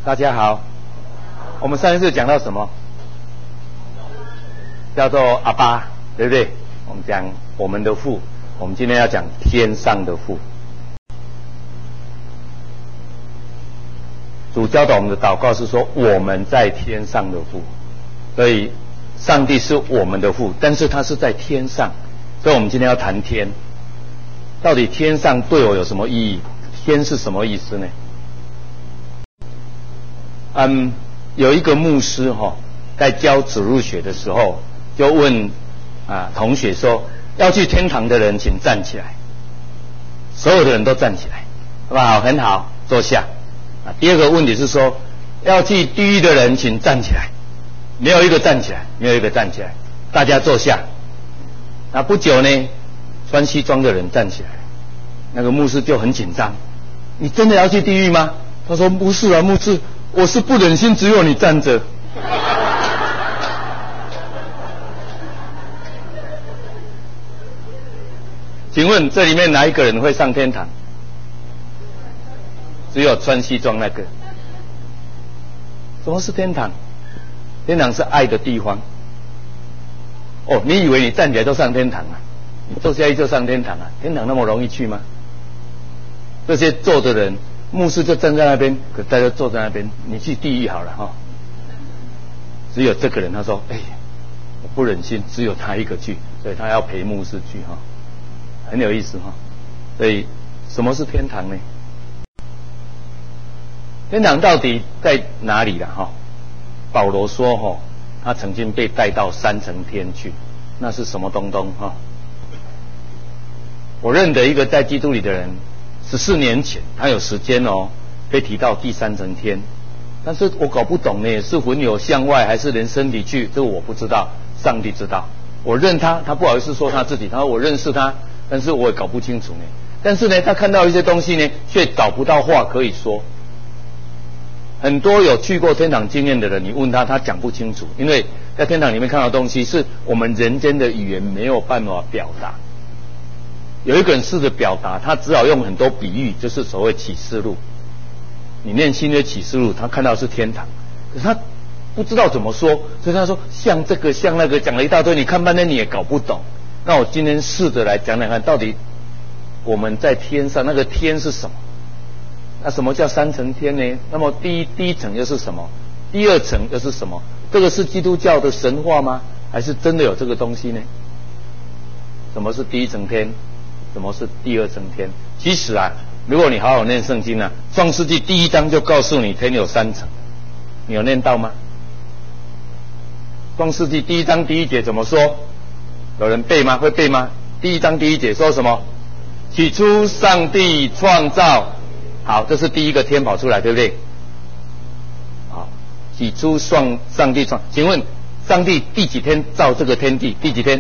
大家好。我们上一次讲到什么？叫做阿爸，对不对？我们讲我们的父，我们今天要讲天上的父。主教导我们的祷告是说我们在天上的父，所以上帝是我们的父，但是他是在天上，所以我们今天要谈天。到底天上对我有什么意义？天是什么意思呢？有一个牧师在教指入学的时候，就问同学说，要去天堂的人请站起来。所有的人都站起来，好不好？很好，坐下。第二个问题是说，要去地狱的人请站起来。没有一个站起来，没有一个站起来，大家坐下。不久呢，穿西装的人站起来，那个牧师就很紧张，你真的要去地狱吗？他说不是啊，牧师，我是不忍心只有你站着。请问这里面哪一个人会上天堂？只有穿西装那个。什么是天堂？天堂是爱的地方。你以为你站起来就上天堂啊？你坐下去就上天堂啊？天堂那么容易去吗？这些坐的人，牧师就站在那边，可大家坐在那边，你去地狱好了只有这个人，他说：“我不忍心只有他一个去，所以他要陪牧师去很有意思所以什么是天堂呢？天堂到底在哪里啦？保罗说他曾经被带到3层天去，那是什么东东我认得一个在基督里的人，14年前他有时间被提到第3层天，但是我搞不懂呢，是魂有向外还是连身体去，这个我不知道，上帝知道。我认他不好意思说他自己，他说我认识他，但是我也搞不清楚呢。但是呢，他看到一些东西呢，却找不到话可以说。很多有去过天堂经验的人，你问他，他讲不清楚，因为在天堂里面看到的东西是我们人间的语言没有办法表达。有一个人试着表达，他只好用很多比喻，就是所谓启示录。你念新约启示录，他看到是天堂，可是他不知道怎么说，所以他说像这个像那个，讲了一大堆，你看半天你也搞不懂。那我今天试着来讲讲看，到底我们在天上那个天是什么？那什么叫3层天呢？那么第一层又是什么？第二层又是什么？这个是基督教的神话吗？还是真的有这个东西呢？什么是第1层天？什么是第2层天？其实如果你好好念圣经创世纪第1章就告诉你天有3层，你有念到吗？创世纪第1章第1节怎么说？有人背吗？会背吗？第1章第1节说什么？起初上帝创造。好，这是第一个天跑出来，对不对？好，起初上帝创，请问上帝第几天造这个天地？第几天？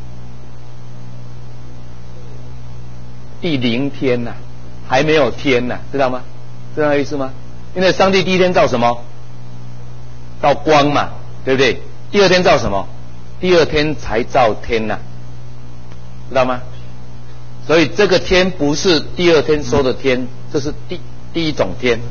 第0天还没有天知道吗？知道意思吗？因为上帝第1天造什么？造光嘛，对不对？第2天造什么？第2天才造天知道吗？所以这个天不是第2天说的天，这是第一种天。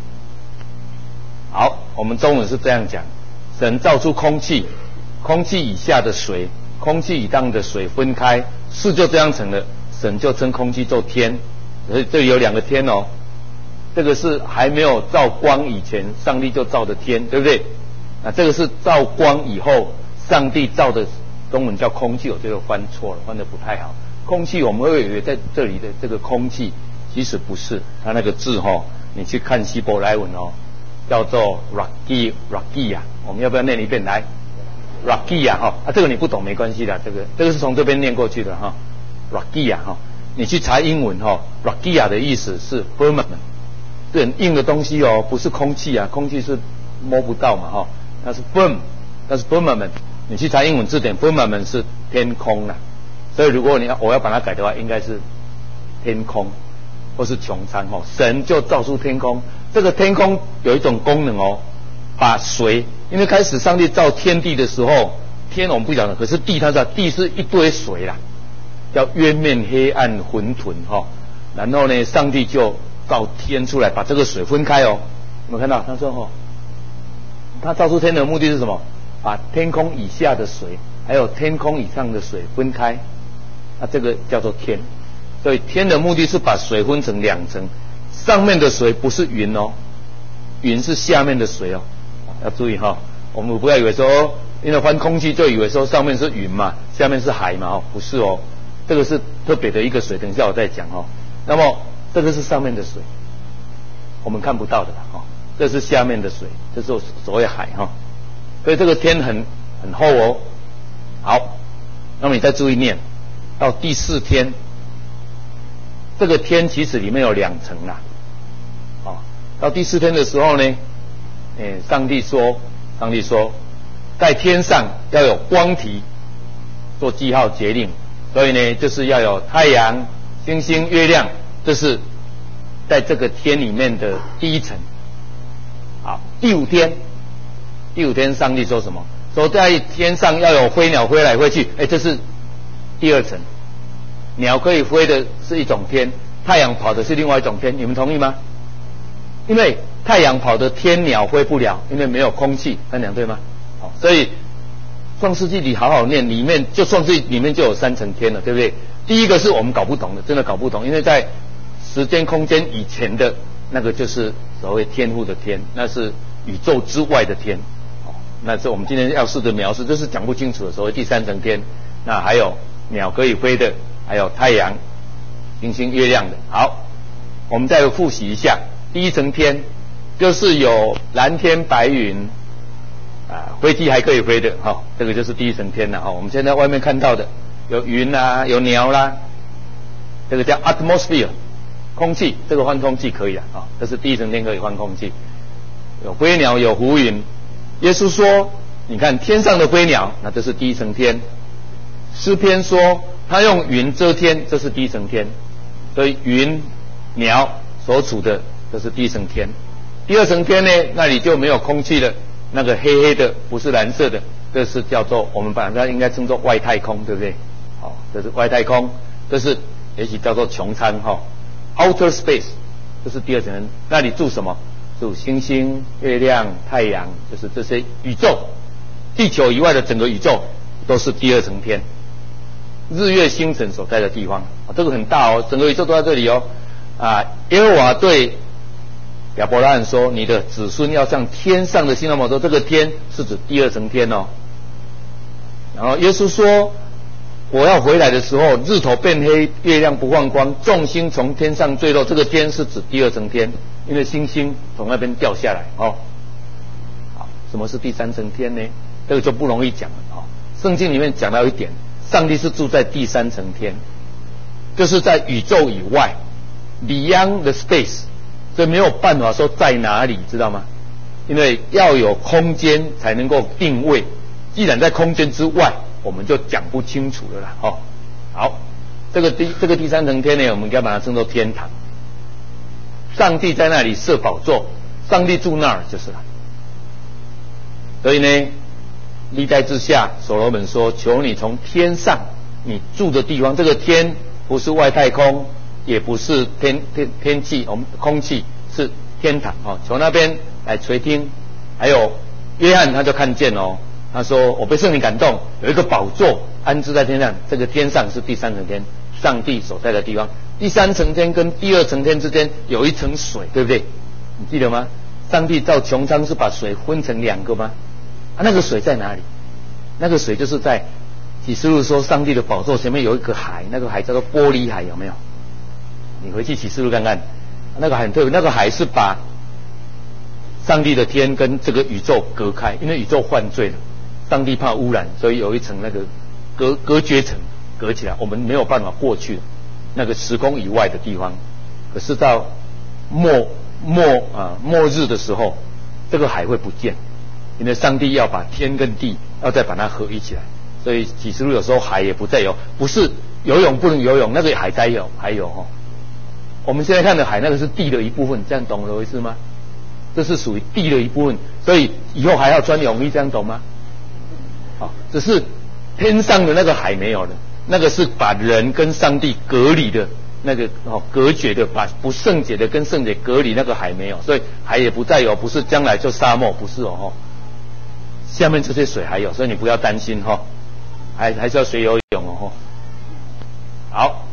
好，我们中文是这样讲：神造出空气，空气以下的水，空气以上的水分开，事就这样成了。神就称空气做天，所以这里有2个天这个是还没有造光以前，上帝就造的天，对不对？这个是造光以后，上帝造的，中文叫空气，我这个翻错了，翻得不太好。空气我们会以为在这里的这个空气，其实不是，它那个字你去看希伯来文叫做 rakia， 我们要不要念一遍来 rakia 这个你不懂没关系的，这个是从这边念过去的rakia 你去查英文rakia 的意思是 firmament， 这很硬的东西不是空气空气是摸不到嘛那是 firm， 那是 firmament， 你去查英文字典 firmament 是天空所以如果我要把它改的话，应该是天空或是穹苍神就造出天空，这个天空有一种功能把水，因为开始上帝造天地的时候，天我们不讲了，可是地他知道地是一堆水啦，叫渊面黑暗混沌然后呢，上帝就造天出来，把这个水分开有没有看到？他说他造出天的目的是什么？把天空以下的水还有天空以上的水分开，这个叫做天。所以天的目的是把水分成两层，上面的水不是云哦，云是下面的水哦，要注意我们不要以为说因为换空气就以为说上面是云嘛，下面是海嘛不是哦，这个是特别的一个水，等一下我再讲那么这个是上面的水，我们看不到的这是下面的水，这是所谓海所以这个天很厚哦。好，那么你再注意念到第4天，这个天其实里面有2层啦。到第4天的时候呢，上帝说，在天上要有光体做记号节令，所以呢，就是要有太阳、星星、月亮，这是在这个天里面的第1层。好，第5天上帝说什么？说在天上要有飞鸟飞来飞去，这是第2层。鸟可以飞的是一种天，太阳跑的是另外一种天，你们同意吗？因为太阳跑的天鸟飞不了，因为没有空气，那讲对吗？所以创世纪里好好念，里面就创世纪里面就有3层天了，对不对？第一个是我们搞不懂的，真的搞不懂，因为在时间空间以前的那个就是所谓天父的天，那是宇宙之外的天。那是我们今天要试着描述，这是讲不清楚的所谓第3层天。那还有鸟可以飞的，还有太阳、星星、月亮的。好，我们再复习一下。第1层天就是有蓝天白云飞机还可以飞的这个就是第1层天了我们现在外面看到的有云啦，有鸟啦，这个叫 atmosphere 空气，这个换空气可以这是第1层天可以换空气，有飞鸟，有浮云。耶稣说你看天上的飞鸟，那这是第1层天。诗篇说他用云遮天，这是第1层天。所以云鸟所处的这是第1层天。第2层天呢，那里就没有空气了，那个黑黑的不是蓝色的，这是叫做我们把它应该称作外太空，对不对？这是外太空，这是也许叫做穹苍outer space， 这是第2层天。那里住什么？住星星、月亮、太阳，就是这些宇宙，地球以外的整个宇宙都是第2层天。日月星辰所在的地方这个很大整个宇宙都在这里耶和华对亚伯拉罕说，你的子孙要像天上的星那么多，这个天是指第2层天然后耶稣说我要回来的时候，日头变黑，月亮不放光，众星从天上坠落，这个天是指第2层天，因为星星从那边掉下来好，什么是第3层天呢？这个就不容易讲了圣经里面讲到一点，上帝是住在第3层天，就是在宇宙以外 beyond the space， 所以没有办法说在哪里，知道吗？因为要有空间才能够定位，既然在空间之外，我们就讲不清楚了啦好，这个第3层天呢，我们应该把它称作天堂。上帝在那里设宝座，上帝住那儿就是了。所以呢，历代志下所罗门说，求你从天上你住的地方，这个天不是外太空，也不是天气，我们空气是天堂从那边来垂听。还有约翰他就看见他说我被圣灵感动，有一个宝座安置在天上，这个天上是第3层天，上帝所在的地方。第3层天跟第2层天之间有一层水，对不对？你记得吗？上帝造穹苍是把水分成2个吗？那个水在哪里？那个水就是在启示录说上帝的宝座前面有一个海，那个海叫做玻璃海，有没有？你回去启示录看看，那个海很特别，那个海是把上帝的天跟这个宇宙隔开，因为宇宙犯罪了，上帝怕污染，所以有一层那个隔绝层隔起来，我们没有办法过去那个时空以外的地方。可是到末日的时候，这个海会不见，因为上帝要把天跟地要再把它合一起来，所以启示录有时候海也不再有，不是游泳不能游泳，那个海在有，还有我们现在看的海那个是地的一部分，这样懂了我意思吗？这是属于地的一部分，所以以后还要穿泳衣，这样懂吗？只是天上的那个海没有了，那个是把人跟上帝隔离的那个隔绝的，把不圣洁的跟圣洁隔离，那个海没有，所以海也不再有，不是将来就沙漠，不是哦。下面这些水还有，所以你不要担心哈，还是要学游泳哦。好，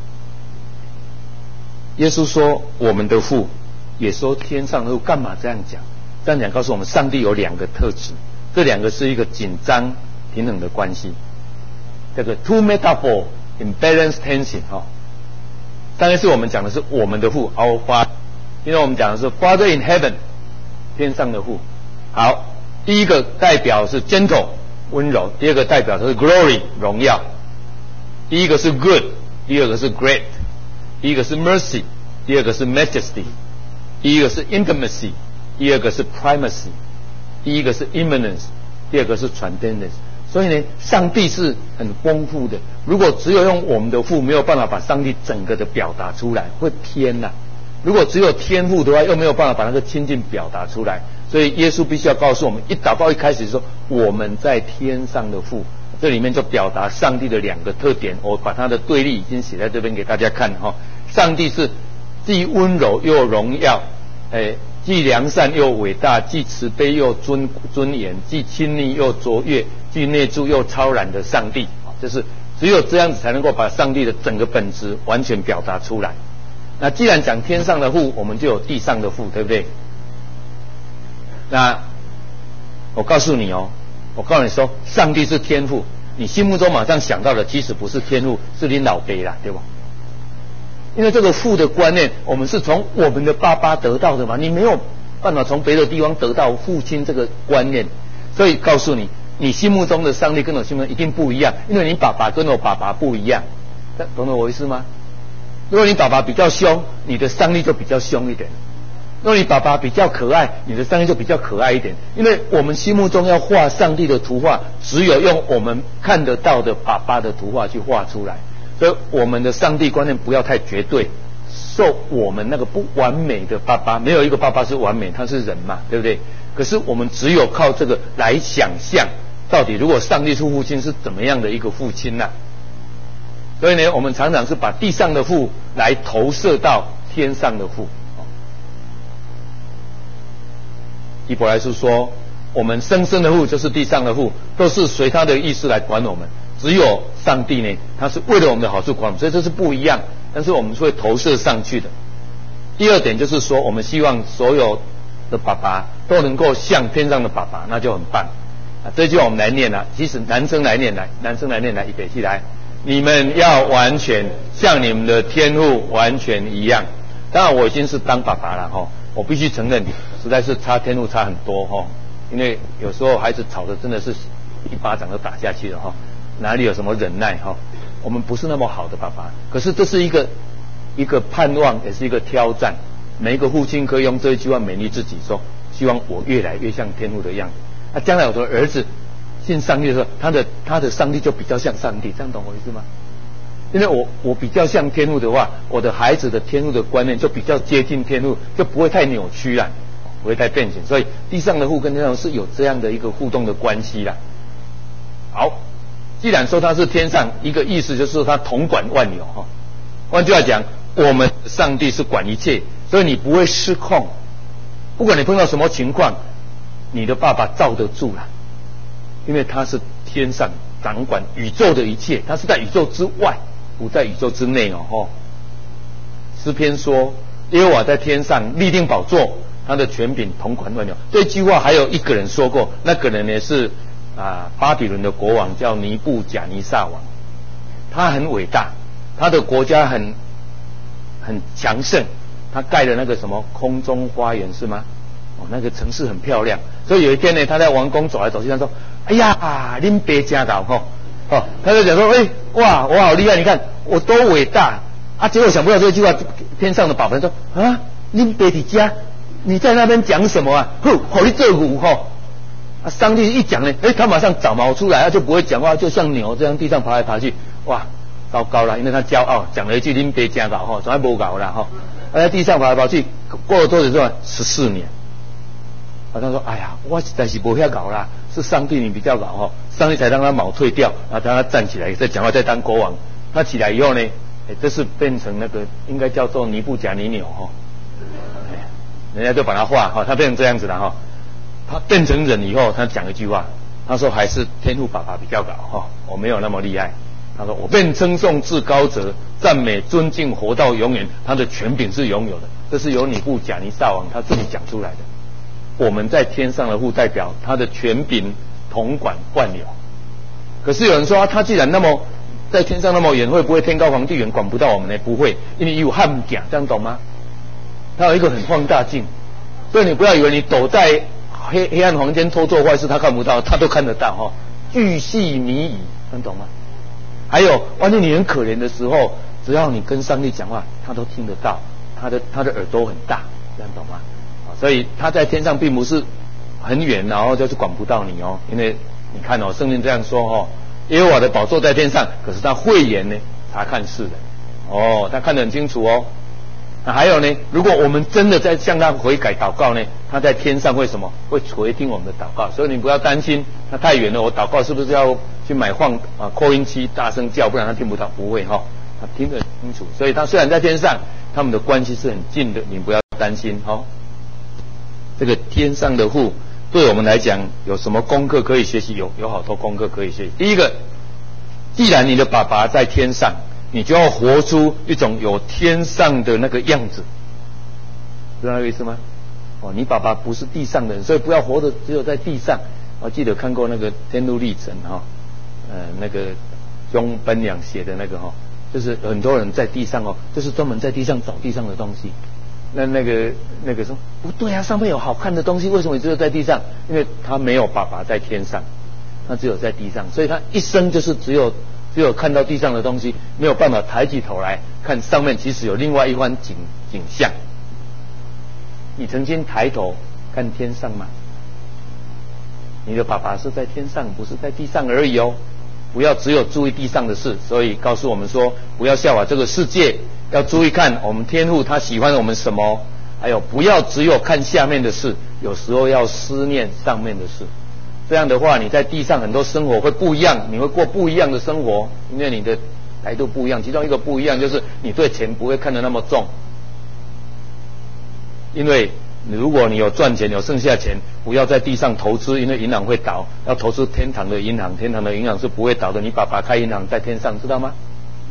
耶稣说我们的父，也说天上的父，干嘛这样讲？这样讲告诉我们，上帝有两个特质，这两个是一个紧张平衡的关系。这个 two metaphor in balanced tension 哈。上一次我们讲的是我们的父 our Father， 因为我们讲的是 Father in heaven， 天上的父。好，第一个代表是 gentle 温柔，第二个代表是 glory 荣耀。第一个是 good， 第二个是 great， 第一个是 mercy， 第二个是 majesty， 第一个是 intimacy， 第二个是 primacy， 第一个是 immanence， 第二个是 transcendence。所以呢，上帝是很丰富的。如果只有用我们的父，没有办法把上帝整个的表达出来，会偏呐。如果只有天父的话，又没有办法把那个亲近表达出来。所以耶稣必须要告诉我们，一祷告一开始说我们在天上的父，这里面就表达上帝的两个特点。我把它的对立已经写在这边给大家看哈。上帝是既温柔又荣耀，既良善又伟大，既慈悲又尊严，既亲昵又卓越，既内住又超然的上帝。就是只有这样子才能够把上帝的整个本质完全表达出来。那既然讲天上的父，我们就有地上的父，对不对？那我告诉你我告诉你说，上帝是天父，你心目中马上想到的其实不是天父，是你老爸啦，对吧？因为这个父的观念，我们是从我们的爸爸得到的嘛，你没有办法从别的地方得到父亲这个观念，所以告诉你，你心目中的上帝跟我心目中一定不一样，因为你爸爸跟我爸爸不一样，懂得我意思吗？如果你爸爸比较凶，你的上帝就比较凶一点；如果你爸爸比较可爱，你的上帝就比较可爱一点。因为我们心目中要画上帝的图画，只有用我们看得到的爸爸的图画去画出来。所以我们的上帝观念不要太绝对，受我们那个不完美的爸爸，没有一个爸爸是完美，他是人嘛，对不对？可是我们只有靠这个来想象，到底如果上帝是父亲是怎么样的一个父亲啊？所以呢，我们常常是把地上的父来投射到天上的父。希伯来书说，我们生身的父就是地上的父，都是随他的意思来管我们。只有上帝呢，他是为了我们的好处管我们，所以这是不一样。但是我们是会投射上去的。第二点就是说，我们希望所有的爸爸都能够像天上的爸爸，那就很棒。这句话我们来念了，其实男生来念来，预备起来。你们要完全像你们的天父完全一样。当然我已经是当爸爸了我必须承认，实在是差天父差很多因为有时候孩子吵的真的是一巴掌都打下去了哪里有什么忍耐我们不是那么好的爸爸，可是这是一个盼望，也是一个挑战。每一个父亲可以用这一句话勉励自己说，希望我越来越像天父的样子。那将来我的儿子信上帝的时候，他的上帝就比较像上帝，这样懂我意思吗？因为我比较像天父的话，我的孩子的天父的观念就比较接近天父，就不会太扭曲了，不会太变形。所以地上的父跟天上是有这样的一个互动的关系啦。好，既然说他是天上，一个意思就是说他统管万有换句话讲，我们上帝是管一切，所以你不会失控。不管你碰到什么情况，你的爸爸罩得住啦，因为他是天上掌管宇宙的一切，他是在宇宙之外，不在宇宙之内诗篇说，耶和华在天上立定宝座，他的权柄统管万有。这句话还有一个人说过，那个人呢是巴比伦的国王，叫尼布甲尼撒王。他很伟大，他的国家很强盛，他盖了那个什么空中花园是吗？那个城市很漂亮。所以有一天呢，他在王宫走来走去，他说：“哎呀，恁爸真搞他就讲说：“哇，我好厉害！你看我多伟大啊！”结果想不到这句话，天上的宝贝说：“啊，恁爸的家，你在那边讲什么啊？好你这股上帝一讲呢，他马上长毛出来，他就不会讲话，就像牛这样地上爬来爬去。哇，糟糕了，因为他骄傲，讲了一句恁爸真搞从来不搞啦他在地上爬来爬去，过了多久之后？14年。他说：“哎呀，我实在是不遐搞啦，是上帝你比较搞上帝才让他毛退掉，然后让他站起来再讲话，再当国王。他起来以后呢， 这是变成那个应该叫做尼布甲尼纽哈，人家就把它画哈，他变成这样子了哈。他变成人以后，他讲一句话，他说还是天父爸爸比较高哈，我没有那么厉害。他说我便称颂至高者，赞美尊敬活到永远，他的权柄是拥有的。这是由尼布甲尼撒王他自己讲出来的。我们在天上的父代表他的权柄统管万有。可是有人说他既然那么在天上那么远，会不会天高皇帝远管不到我们呢？不会，因为有汉甲，这样懂吗？他有一个很放大镜，所以你不要以为你躲在黑暗房间偷做坏事，他看不到，他都看得到哈，巨细靡遗，能懂吗？还有，万一你很可怜的时候，只要你跟上帝讲话，他都听得到，他的耳朵很大，这样懂吗？所以他在天上并不是很远，然后就是管不到你哦，因为你看哦，圣经这样说哦，耶和华的宝座在天上，可是他慧眼呢察看世人，哦，他看得很清楚哦。那还有呢，如果我们真的在向他悔改祷告呢，他在天上会什么？会垂听我们的祷告。所以你不要担心他太远了，我祷告是不是要去买扩音器大声叫，不然他听不到？不会哈，他听得很清楚。所以他虽然在天上，他们的关系是很近的，你不要担心哈。这个天上的父对我们来讲有什么功课可以学习？有好多功课可以学习。第一个，既然你的爸爸在天上，你就要活出一种有天上的那个样子，知道那个意思吗？哦，你爸爸不是地上的人，所以不要活得只有在地上。我记得看过那个《天路历程》哈，那个钟本良写的那个哈，就是很多人在地上哦，就是专门在地上找地上的东西。那个说不对啊，上面有好看的东西，为什么你只有在地上？因为他没有爸爸在天上，他只有在地上，所以他一生就是只有看到地上的东西，没有办法抬起头来看上面其实有另外一番景象。你曾经抬头看天上吗？你的爸爸是在天上，不是在地上而已哦。不要只有注意地上的事，所以告诉我们说，不要效法这个世界，要注意看我们天父他喜欢我们什么，还有不要只有看下面的事，有时候要思念上面的事。这样的话，你在地上很多生活会不一样，你会过不一样的生活，因为你的态度不一样。其中一个不一样就是你对钱不会看得那么重，因为如果你有赚钱有剩下钱，不要在地上投资，因为银行会倒，要投资天堂的银行，天堂的银行是不会倒的。你爸爸开银行在天上，知道吗？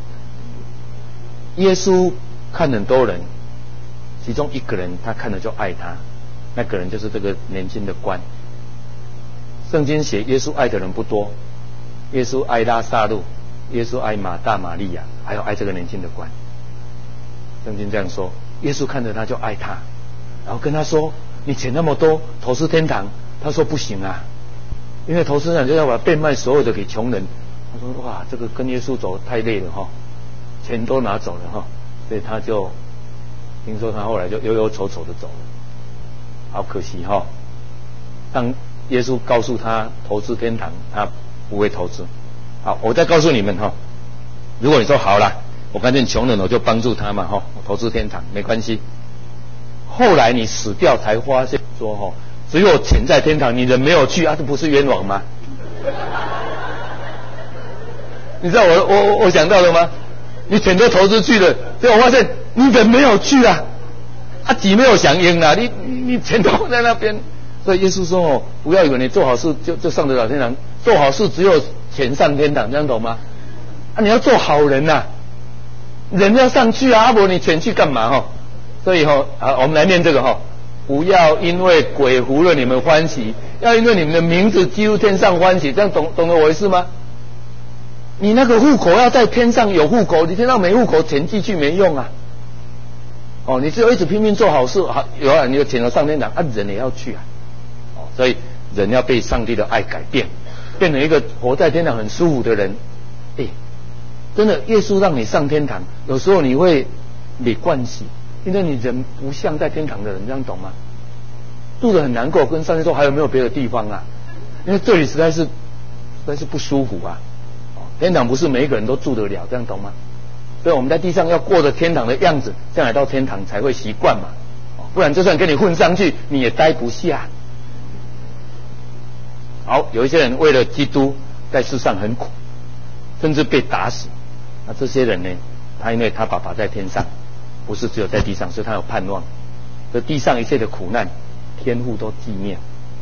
耶稣看很多人，其中一个人他看了就爱他，那个人就是这个年轻的官。圣经写耶稣爱的人不多，耶稣爱拉撒路，耶稣爱马大马利亚，还有爱这个年轻的官。圣经这样说，耶稣看着他就爱他，然后跟他说你钱那么多投资天堂，他说不行啊，因为投资天堂就要把变卖所有的给穷人。他说哇，这个跟耶稣走太累了哈，钱都拿走了哈，所以他就听说他后来就忧忧愁愁的走了，好可惜哈。当耶稣告诉他投资天堂，他不会投资。好，我再告诉你们哈，如果你说好了，我看见穷人我就帮助他嘛哈，我投资天堂没关系。后来你死掉才发现说哈，只有钱在天堂，你人没有去啊，这不是冤枉吗？你知道我想到了吗？你钱都投资去了，结果发现你人没有去啊，己没有响应啊，你钱都在那边。所以耶稣说哦，不要以为你做好事就上得了天堂，做好事只有钱上天堂，这样懂吗？你要做好人呐，人要上去啊，不然你钱去干嘛哈？所以好，我们来念这个哈，不要因为鬼胡了你们欢喜，要因为你们的名字记入天上欢喜，这样懂得我意思吗？你那个户口要在天上有户口，你天上没户口，钱寄去没用啊。哦，你只有一直拼命做好事，好有啊，你的钱要上天堂，人也要去啊。所以人要被上帝的爱改变，变成一个活在天堂很舒服的人。真的，耶稣让你上天堂，有时候你会没关系，因为你人不像在天堂的人，这样懂吗？住得很难过，跟上帝说还有没有别的地方啊？因为这里实在是不舒服啊。天堂不是每一个人都住得了，这样懂吗？所以我们在地上要过着天堂的样子，这样来到天堂才会习惯嘛。不然就算跟你混上去，你也待不下。好，有一些人为了基督在世上很苦，甚至被打死。那这些人呢， 他因为他爸爸在天上，不是只有在地上，所以他有盼望。这地上一切的苦难，天父都纪念。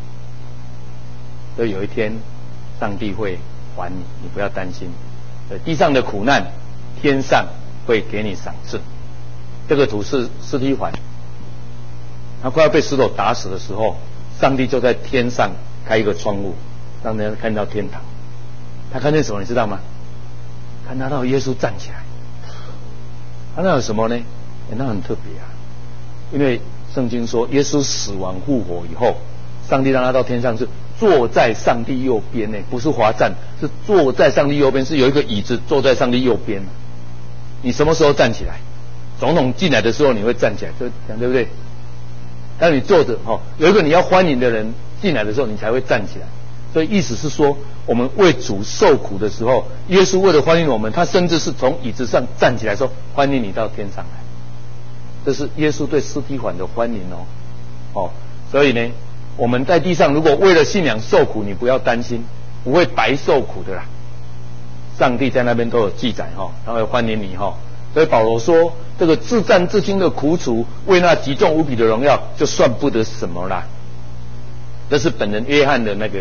所以有一天，上帝会还你，你不要担心。地上的苦难，天上会给你赏赐。这个图是司提反，他快要被石头打死的时候，上帝就在天上开一个窗户，让人看到天堂。他看见什么，你知道吗？看到耶稣站起来。那有什么呢？那很特别啊，因为圣经说，耶稣死亡复活以后，上帝让他到天上是坐在上帝右边呢，不是华站，是坐在上帝右边，是有一个椅子坐在上帝右边。你什么时候站起来？总统进来的时候你会站起来，就讲对不对？当你坐着有一个你要欢迎的人进来的时候，你才会站起来。所以意思是说，我们为主受苦的时候，耶稣为了欢迎我们，他甚至是从椅子上站起来说：“欢迎你到天上来。”这是耶稣对司提反的欢迎所以呢，我们在地上如果为了信仰受苦，你不要担心，不会白受苦的啦。上帝在那边都有记载他会欢迎你所以保罗说，这个自战自轻的苦楚，为那极重无比的荣耀，就算不得什么啦。这是本人约翰的那个。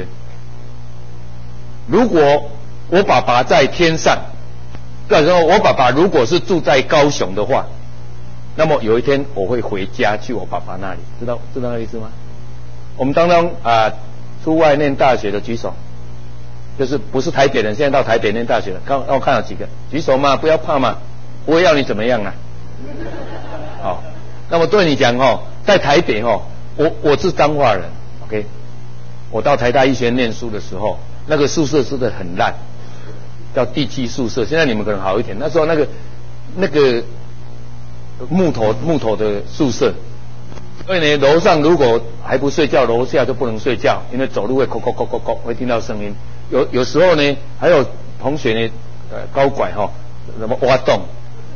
如果我爸爸在天上，或者说我爸爸如果是住在高雄的话，那么有一天我会回家去我爸爸那里，知道那个意思吗？我们当中出外念大学的举手，就是不是台北人，现在到台北念大学了，让我看到几个举手嘛，不要怕嘛，不会要你怎么样啊。好，那么对你讲在台北我是彰化人 ，OK， 我到台大医学院念书的时候，那个宿舍是的很烂，叫地基宿舍。现在你们可能好一点，那时候那个木头的宿舍，所以呢，楼上如果还不睡觉，楼下就不能睡觉，因为走路会会听到声音。有时候呢，还有同学呢，高拐什么挖洞，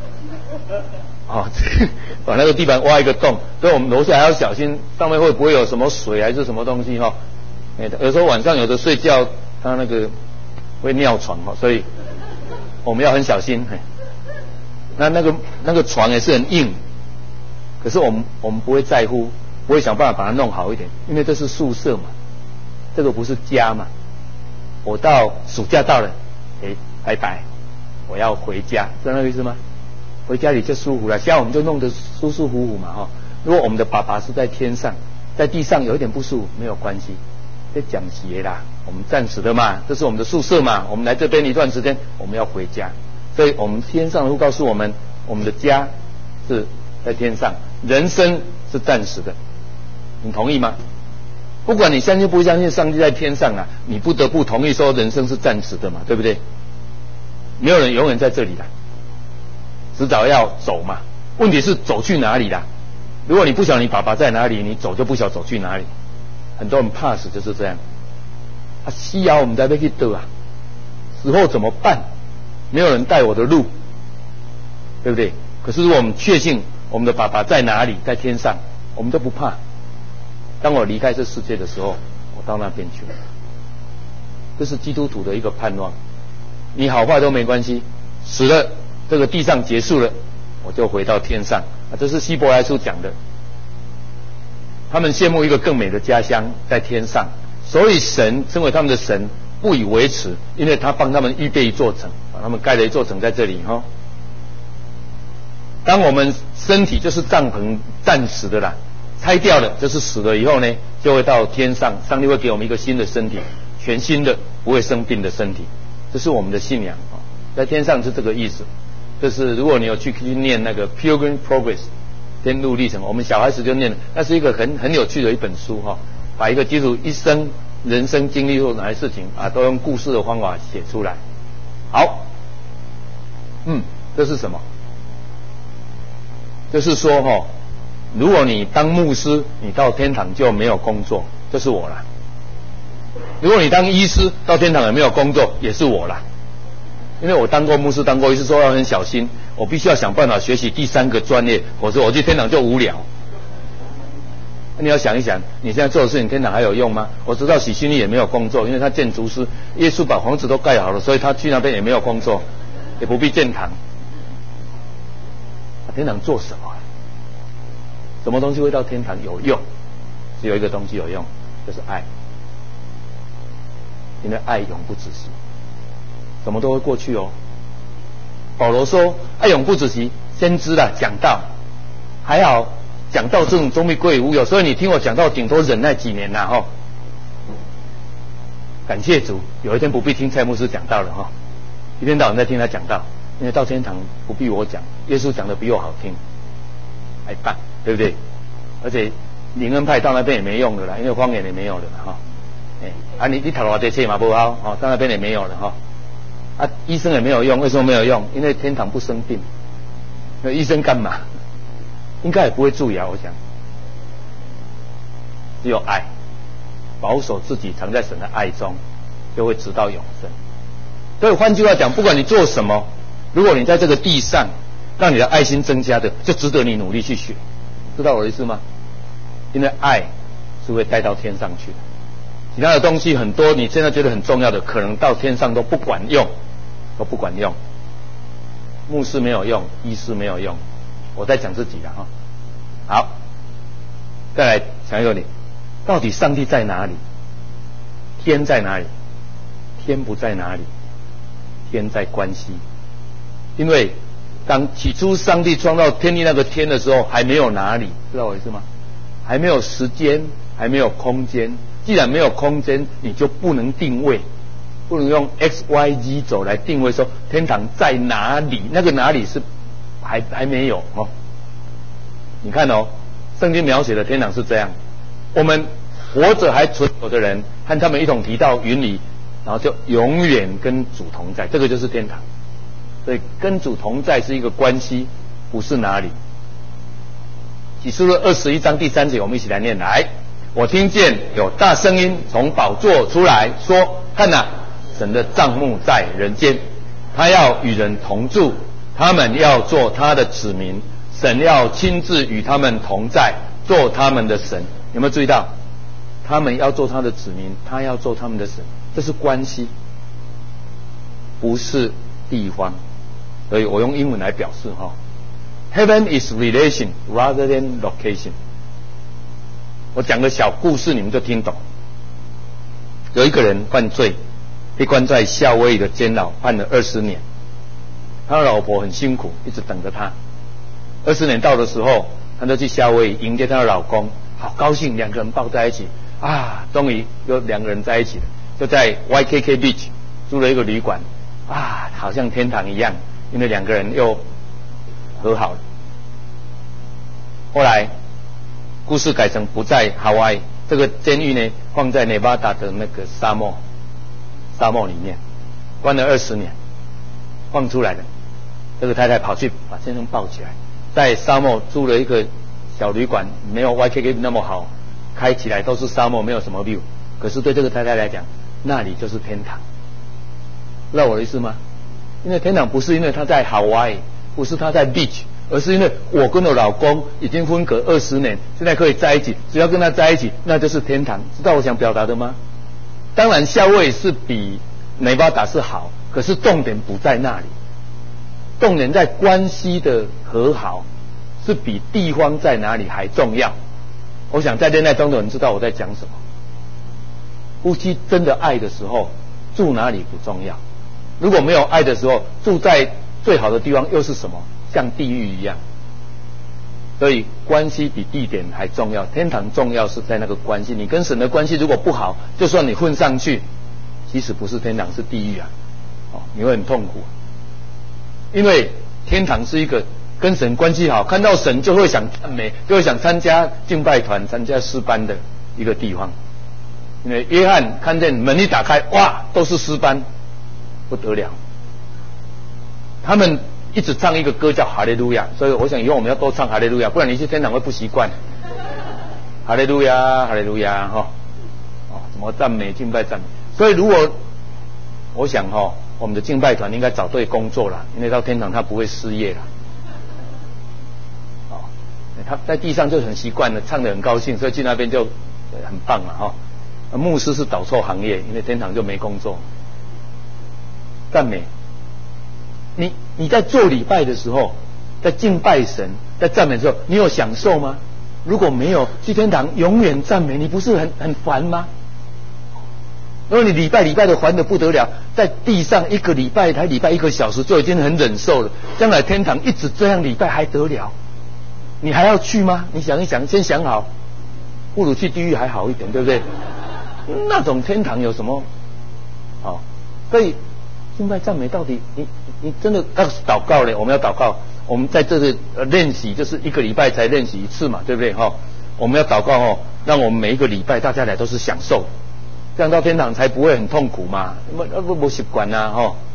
把那个地板挖一个洞，所以我们楼下还要小心，上面会不会有什么水还是什么东西有时候晚上有的睡觉，他那个会尿床所以我们要很小心。那个床也是很硬，可是我们不会在乎，不会想办法把它弄好一点，因为这是宿舍嘛，这个不是家嘛。我到暑假到了，拜拜，我要回家，知道那个意思吗？回家里就舒服了，家我们就弄得舒舒服服嘛如果我们的爸爸是在天上，在地上有一点不舒服，没有关系，在讲节啦，我们暂时的嘛，这是我们的宿舍嘛，我们来这边一段时间，我们要回家。所以我们天上的父告诉我们，我们的家是在天上，人生是暂时的，你同意吗？不管你相信不相信上帝在天上你不得不同意说人生是暂时的嘛，对不对？没有人永远在这里的，迟早要走嘛。问题是走去哪里啦？如果你不晓得你爸爸在哪里，你走就不晓得走去哪里。很多人怕死就是这样。死后我们在要去倒死后怎么办？没有人带我的路，对不对？可是如果我们确信我们的爸爸在哪里，在天上，我们都不怕。当我离开这世界的时候，我到那边去了。这是基督徒的一个盼望。你好坏都没关系，死了这个地上结束了，我就回到天上。这是希伯来书讲的。他们羡慕一个更美的家乡在天上，所以神称为他们的神，不以为耻，因为他帮他们预备一座城，把他们盖了一座城在这里当我们身体就是帐篷暂时的啦，拆掉了就是死了以后呢，就会到天上，上帝会给我们一个新的身体，全新的不会生病的身体，这是我们的信仰在天上是这个意思。就是如果你有去念那个 Pilgrim Progress 天路历程，我们小孩子就念，那是一个很有趣的一本书把一个基督徒一生人生经历过哪些事情都用故事的方法写出来。好，这是什么？就是说如果你当牧师，你到天堂就没有工作，这是我啦。如果你当医师，到天堂也没有工作，也是我啦。因为我当过牧师，当过医师，说要很小心，我必须要想办法学习第3个专业，否则我去天堂就无聊。你要想一想，你现在做的事情，天堂还有用吗？我知道喜信利也没有工作，因为他建筑师，耶稣把房子都盖好了，所以他去那边也没有工作，也不必建堂。 天堂做什么？什么东西会到天堂有用？只有一个东西有用，就是爱。因为爱永不止息，什么都会过去哦。保罗说爱永不止息，先知啦讲道，还好讲道这种终必归于无有，所以你听我讲道顶多忍耐几年啦哈。感谢主，有一天不必听蔡牧师讲道了哈，一天到晚在听他讲道，因为到天堂不必我讲，耶稣讲的比我好听，还棒，对不对？而且灵恩派到那边也没用的啦，因为方言也没有了哈。你读偌济册嘛不好哦，到那边也没有了哈。医生也没有用，为什么没有用？因为天堂不生病，那医生干嘛？应该也不会蛀牙，我想。只有爱，保守自己藏在神的爱中，就会直到永生。所以换句话讲，不管你做什么，如果你在这个地上让你的爱心增加的，就值得你努力去学。知道我的意思吗？因为爱是会带到天上去的。其他的东西很多，你现在觉得很重要的，可能到天上都不管用，都不管用。牧师没有用，医师没有用，我在讲自己的哈。好，再来讲一个你，到底上帝在哪里？天在哪里？天不在哪里？天在关系。因为当起初上帝创造天地那个天的时候，还没有哪里，知道我意思吗？还没有时间，还没有空间。既然没有空间，你就不能定位，不能用 XYZ 轴来定位说天堂在哪里，那个哪里是还没有哦。你看哦，圣经描写的天堂是这样，我们活着还存活的人和他们一同提到云里，然后就永远跟主同在，这个就是天堂。所以跟主同在是一个关系，不是哪里。启示录21章第3节，我们一起来念来。我听见有大声音从宝座出来说，看哪，神的帐幕在人间，他要与人同住，他们要做他的子民，神要亲自与他们同在，做他们的神。有没有注意到？他们要做他的子民，他要做他们的神，这是关系，不是地方。所以我用英文来表示哈 ，Heaven is relation rather than location。我讲个小故事，你们就听懂。有一个人犯罪，被关在夏威夷的监牢，判了20年。他的老婆很辛苦，一直等着他。20年到的时候，他就去夏威夷迎接他的老公，好高兴，两个人抱在一起啊，终于有两个人在一起了。就在 YKK Beach 租了一个旅馆啊，好像天堂一样，因为两个人又和好了。后来故事改成不在夏威夷，这个监狱呢放在内巴达的那个沙漠里面，关了20年，放出来了。这个太太跑去把先生抱起来，在沙漠租了一个小旅馆，没有 YKK 那么好，开起来都是沙漠，没有什么 view。可是对这个太太来讲，那里就是天堂。知道我的意思吗？因为天堂不是因为他在 Hawaii， 不是他在 beach， 而是因为我跟我老公已经分隔20年，现在可以在一起，只要跟他在一起，那就是天堂。知道我想表达的吗？当然夏威夷是比内巴达是好，可是重点不在那里，重点在关系的和好，是比地方在哪里还重要。我想在恋爱中的人知道我在讲什么。夫妻真的爱的时候，住哪里不重要。如果没有爱的时候，住在最好的地方又是什么？像地狱一样。所以关系比地点还重要，天堂重要是在那个关系。你跟神的关系如果不好，就算你混上去，其实不是天堂是地狱啊，你会很痛苦。因为天堂是一个跟神关系好，看到神就会想赞美，就会想参加敬拜团、参加诗班的一个地方。因为约翰看见门一打开，哇，都是诗班，不得了。他们一直唱一个歌叫哈利路亚，所以我想以后我们要多唱哈利路亚，不然你去天堂会不习惯。哈利路亚，哈利路亚，怎么赞美敬拜赞美？所以如果我想我们的敬拜团应该找对工作了，因为到天堂他不会失业了。他在地上就很习惯了，唱得很高兴，所以去那边就很棒了牧师是找错行业，因为天堂就没工作。赞美，你在做礼拜的时候， 在敬拜神，在赞美的时候，你有享受吗？如果没有，去天堂永远赞美，你不是很烦吗？如果你礼拜的烦得不得了，在地上一个礼拜才礼拜1个小时就已经很忍受了，将来天堂一直这样礼拜还得了？你还要去吗？你想一想，先想好，不如去地狱还好一点，对不对？那种天堂有什么？好，所以敬拜赞美到底，你真的要祷告嘞，我们要祷告。我们在这里练习，就是1个礼拜才练习1次嘛，对不对？我们要祷告让我们每一个礼拜大家来都是享受，这样到天堂才不会很痛苦嘛。不习惯啊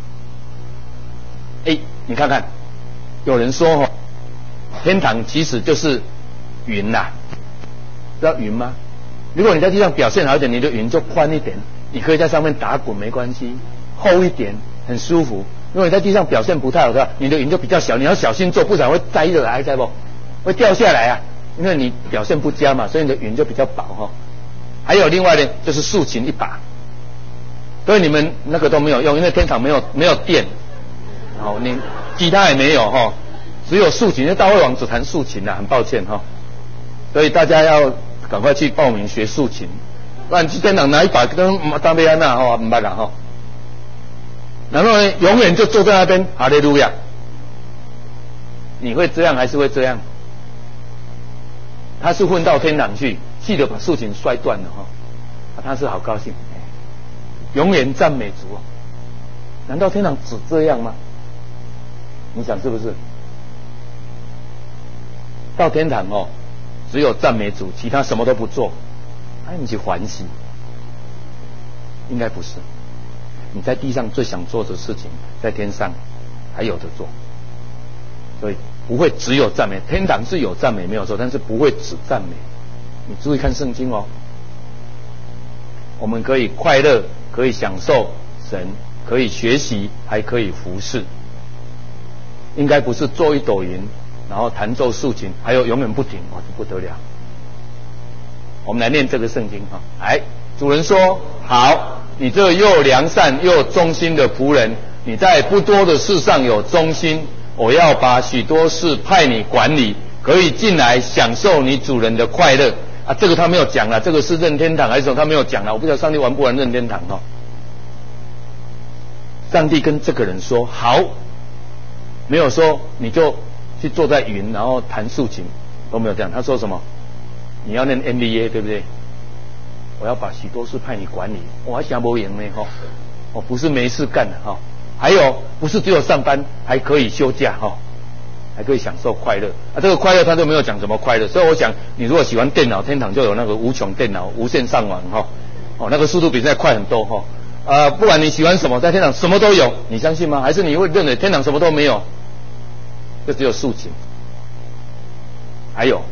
你看看，有人说天堂其实就是云啦，知道云吗？如果你在地上表现好一点，你的云就宽一点，你可以在上面打滚没关系，厚一点很舒服。如果你在地上表现不太好的话，你的云就比较小，你要小心做，不然会摘下来，知不？会掉下来啊，因为你表现不佳嘛，所以你的云就比较薄还有另外呢，就是竖琴一把，所以你们那个都没有用，因为天堂没有电，你吉他也没有只有竖琴，因为大会王只弹竖琴很抱歉所以大家要赶快去报名学竖琴，不然去天堂拿一把跟当贝安娜不办了然后呢，永远就坐在那边，哈利路亚。你会这样还是会这样？他是混到天堂去，记得把竖琴摔断了他是好高兴，永远赞美主难道天堂只这样吗？你想是不是？到天堂只有赞美主，其他什么都不做，你去欢喜？应该不是。你在地上最想做的事情，在天上还有的做，所以不会只有赞美。天堂是有赞美没有错，但是不会只赞美。你注意看圣经我们可以快乐，可以享受神，可以学习，还可以服侍。应该不是做一朵云，然后弹奏竖琴，还有永远不停，这不得了。我们来念这个圣经主人说：好，你这又良善又忠心的仆人，你在不多的事上有忠心，我要把许多事派你管理，可以进来享受你主人的快乐这个他没有讲了，这个是任天堂还是什么？他没有讲了，我不知道上帝玩不玩任天堂上帝跟这个人说好，没有说你就去坐在云然后弹竖琴，都没有这样。他说什么？你要念 NBA 对不对？我要把许多事派你管理，我还想不赢呢不是没事干的还有不是只有上班，还可以休假还可以享受快乐这个快乐他就没有讲什么快乐，所以我想你如果喜欢电脑，天堂就有那个无穷电脑，无线上网那个速度比现在快很多不管你喜欢什么，在天堂什么都有，你相信吗？还是你会认为天堂什么都没有，就只有竖琴？还有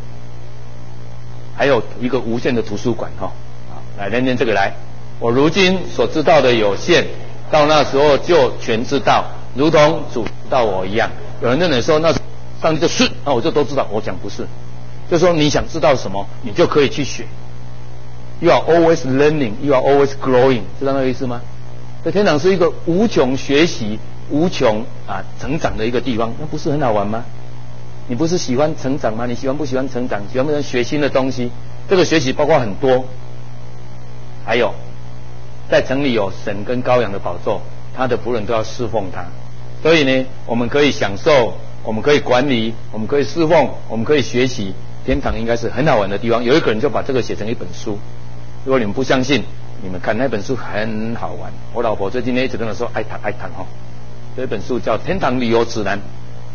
一个无限的图书馆来念这个来。我如今所知道的有限，到那时候就全知道，如同主知道我一样。有人认为说那上帝就是我就都知道，我讲不是，就是说你想知道什么，你就可以去学。You are always learning, you are always growing， 知道那个意思吗？所以天堂是一个无穷学习、无穷成长的一个地方，那不是很好玩吗？你不是喜欢成长吗？你喜欢不喜欢成长？喜欢不喜欢学新的东西？这个学习包括很多，还有在城里有神跟羔羊的宝座，他的仆人都要侍奉他。所以呢，我们可以享受，我们可以管理，我们可以侍奉，我们可以学习。天堂应该是很好玩的地方。有一个人就把这个写成一本书，如果你们不相信，你们看那本书很好玩。我老婆最近一直跟我说爱谈这本书叫《天堂旅游指南》，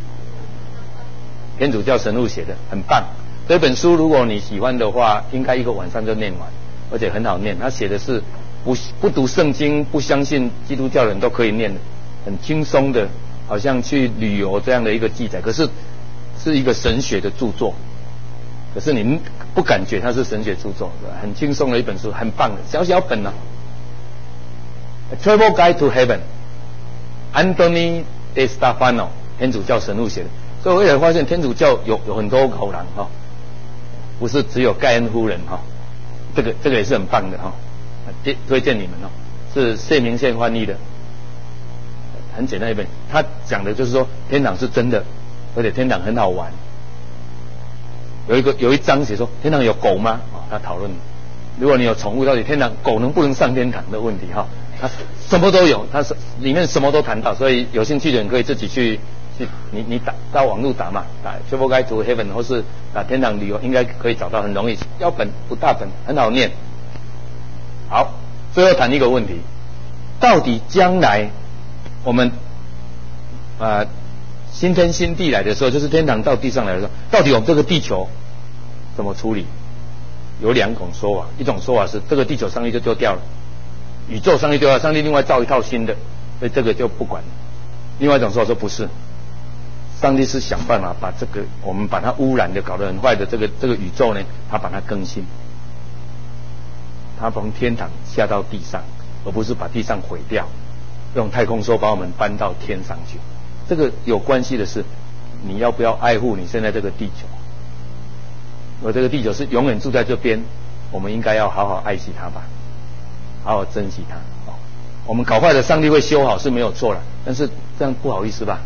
天主教神父写的，很棒。这本书如果你喜欢的话，应该一个晚上就念完，而且很好念。他写的是不读圣经、不相信基督教的人都可以念的，很轻松的，好像去旅游这样的一个记载。可是是一个神学的著作，可是你不感觉它是神学著作，很轻松的一本书，很棒的小小本A Travel Guide to Heaven， Anthony De Stefano， 天主教神父写的。所以我也发现天主教有很多好人不是只有盖恩夫人这个也是很棒的推荐你们是谢明宪翻译的，很简单一本。他讲的就是说天堂是真的， 而且天堂很好玩。有一章写说天堂有狗吗？他讨论，如果你有宠物，到底天堂狗能不能上天堂的问题哈。他什么都有，他是里面什么都谈到，所以有兴趣的人可以自己去你打到网络打嘛，打 Travel Guide to Heaven 或是打天堂旅游，应该可以找到，很容易，小本不大本，很好念。好，最后谈一个问题，到底将来我们新天新地来的时候，就是天堂到地上来的时候，到底我们这个地球怎么处理？有两种说法，一种说法是这个地球上帝就丢掉了，宇宙上帝丢掉，上帝另外造一套新的，所以这个就不管了。另外一种说法说不是，上帝是想办法把这个我们把它污染的搞得很坏的这个宇宙呢，他把它更新，他从天堂下到地上，而不是把地上毁掉，用太空梭把我们搬到天上去。这个有关系的是，你要不要爱护你现在这个地球？我这个地球是永远住在这边，我们应该要好好爱惜它吧，好好珍惜它。我们搞坏了，上帝会修好是没有错了，但是这样不好意思吧？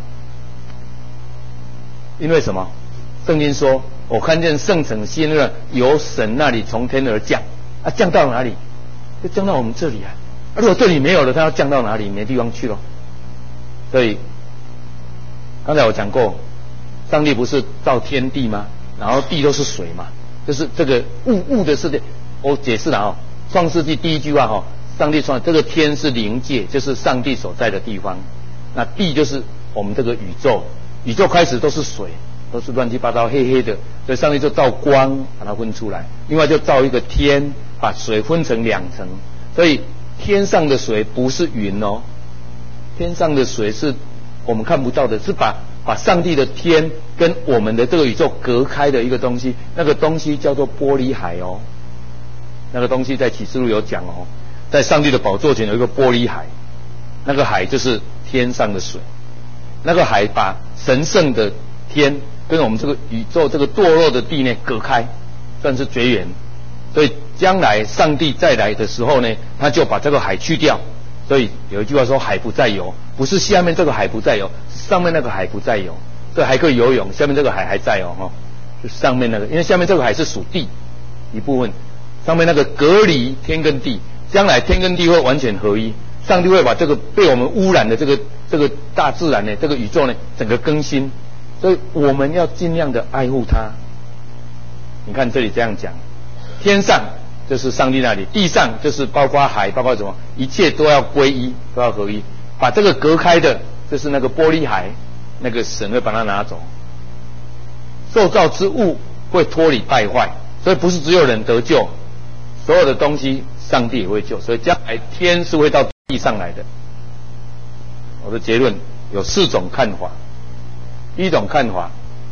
因为什么？圣经说，我看见圣城新热由神那里从天而降，降到哪里？就降到我们这里啊。如果这里没有了，它要降到哪里？没地方去了。所以刚才我讲过，上帝不是造天地吗？然后地都是水嘛，就是这个物的世界。我解释了创世纪第一句话上帝说这个天是灵界，就是上帝所在的地方。那地就是我们这个宇宙，宇宙开始都是水，都是乱七八糟黑黑的，所以上帝就造光把它分出来，另外就造一个天，把水分成两层。所以天上的水不是云天上的水是我们看不到的，是把上帝的天跟我们的这个宇宙隔开的一个东西，那个东西叫做玻璃海那个东西在启示录有讲在上帝的宝座前有一个玻璃海，那个海就是天上的水，那个海把神圣的天跟我们这个宇宙这个堕落的地呢隔开，算是绝缘。所以将来上帝再来的时候呢，他就把这个海去掉。所以有一句话说海不再有，不是下面这个海不再有，是上面那个海不再有。这还可以游泳，下面这个海还在就上面那个，因为下面这个海是属地一部分，上面那个隔离天跟地，将来天跟地会完全合一，上帝会把这个被我们污染的这个大自然呢，这个宇宙呢整个更新，所以我们要尽量的爱护它。你看这里这样讲，天上就是上帝那里，地上就是包括海，包括什么，一切都要归一，都要合一。把这个隔开的，就是那个玻璃海，那个神会把它拿走。受造之物会脱离败坏，所以不是只有人得救，所有的东西上帝也会救，所以将来天是会到地上来的。我的结论有4种看法。第一种看法，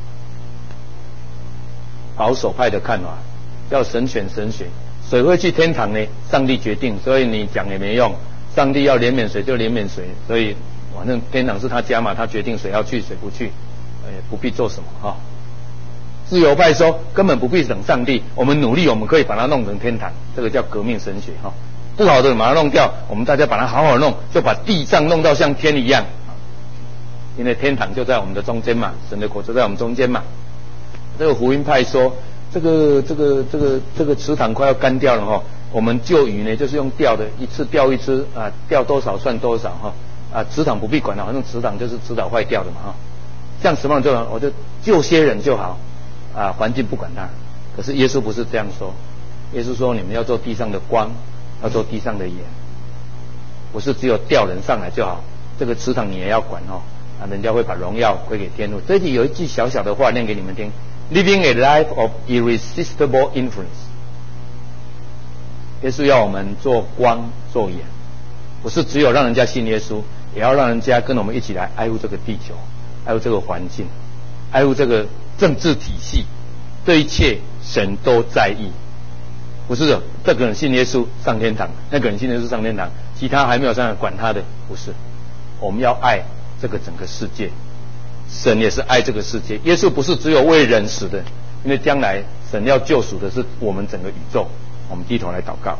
保守派的看法，叫神选神学，水会去天堂呢，上帝决定，所以你讲也没用。上帝要怜悯水就怜悯水，所以反正天堂是他家嘛，他决定水要去水不去，不必做什么自由派说根本不必等上帝，我们努力我们可以把它弄成天堂，这个叫革命神学不好的把它弄掉，我们大家把它好好弄，就把地上弄到像天一样，因为天堂就在我们的中间嘛，神的国就在我们中间嘛。这个福音派说这个池塘快要干掉了我们救鱼呢就是用钓的，一次钓一只钓多少算多少池塘不必管了，反正池塘就是迟早坏掉的嘛这样什么就好，我就救些人就好环境不管它。可是耶稣不是这样说，耶稣说你们要做地上的光，要做地上的盐，不是只有钓人上来就好，这个池塘你也要管人家会把荣耀归给天父。这里有一句小小的话念给你们听， Living a life of irresistible influence。 耶稣要我们做光做盐，不是只有让人家信耶稣，也要让人家跟我们一起来爱护这个地球，爱护这个环境，爱护这个政治体系，对一切神都在意。不是这个人信耶稣上天堂，那个人信耶稣上天堂，其他还没有上来管他的，不是。我们要爱这个整个世界，神也是爱这个世界。耶稣不是只有为人死的，因为将来神要救赎的是我们整个宇宙。我们低头来祷告。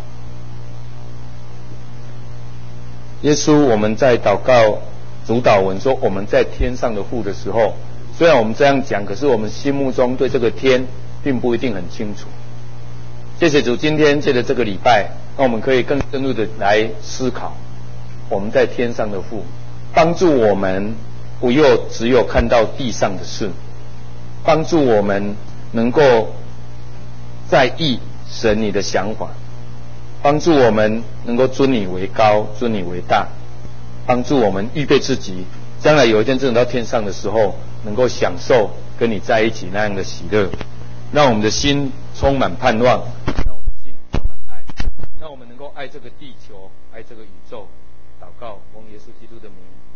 耶稣，我们在祷告主祷文说我们在天上的父的时候， 虽然我们这样讲，可是我们心目中对这个天并不一定很清楚。谢谢主，今天借着这个礼拜，让我们可以更深入的来思考我们在天上的父，帮助我们不又只有看到地上的事，帮助我们能够在意神你的想法，帮助我们能够尊你为高，尊你为大，帮助我们预备自己，将来有一天真的到天上的时候，能够享受跟你在一起那样的喜乐，让我们的心充满盼望，让我们的心充满爱，让我们能够爱这个地球，爱这个宇宙。祷告，奉耶稣基督的名。